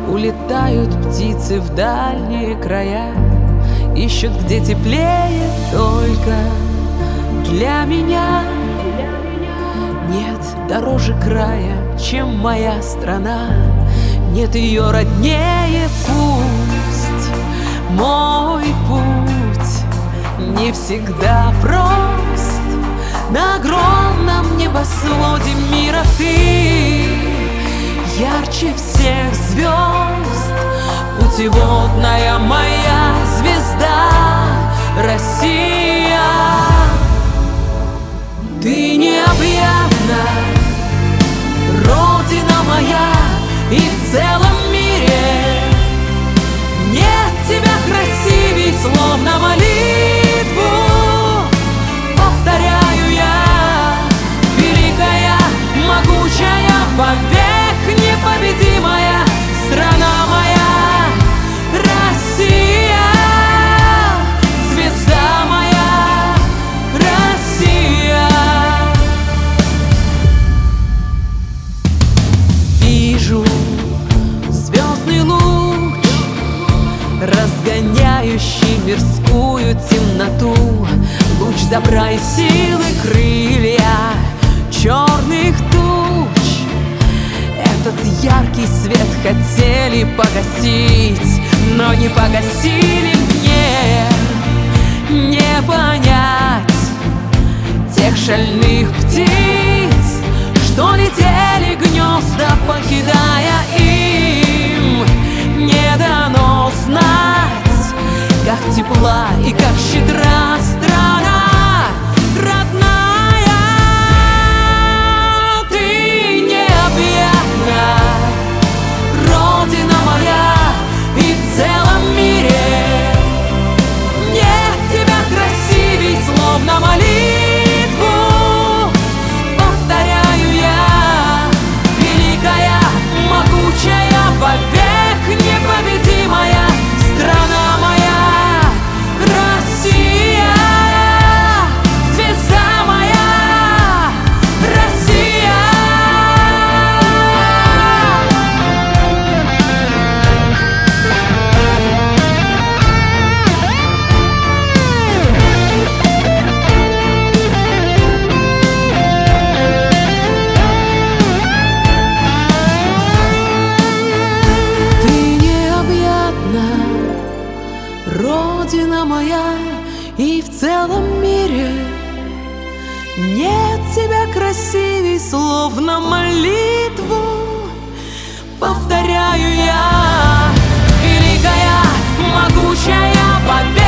Улетают птицы в дальние края, ищут, где теплее только для меня. Нет дороже края, чем моя страна, нет ее роднее. Пусть мой путь не всегда прост, на огромном небосводе мира ты ярче всех звезд, путеводная моя звезда Россия. Ты необъятна, Родина моя, и в целом мире нет тебя красивей, словно молитву повторяю я. Великая, могучая, вовек непобедимая страна моя Россия, звезда моя Россия. Вижу звездный луч, разгоняющий мирскую темноту, луч добра и силы, крылья черных туч. Этот яркий свет хотели погасить, но не погасили мне не понять тех шальных птиц, что летели гнезда, покидая им. Не дано знать, как тепла и как щедра страна родная. Ты необъятна, Родина моя, и в целом мире нет тебя красивей, словно молитву повторяю я. Великая, могучая, вовек непобедимая страна моя Россия, звезда моя Россия. Ты необъятна, Родина моя, и в целом мире нет тебя красивей, словно молитву повторяю я. Великая, могучая, вовек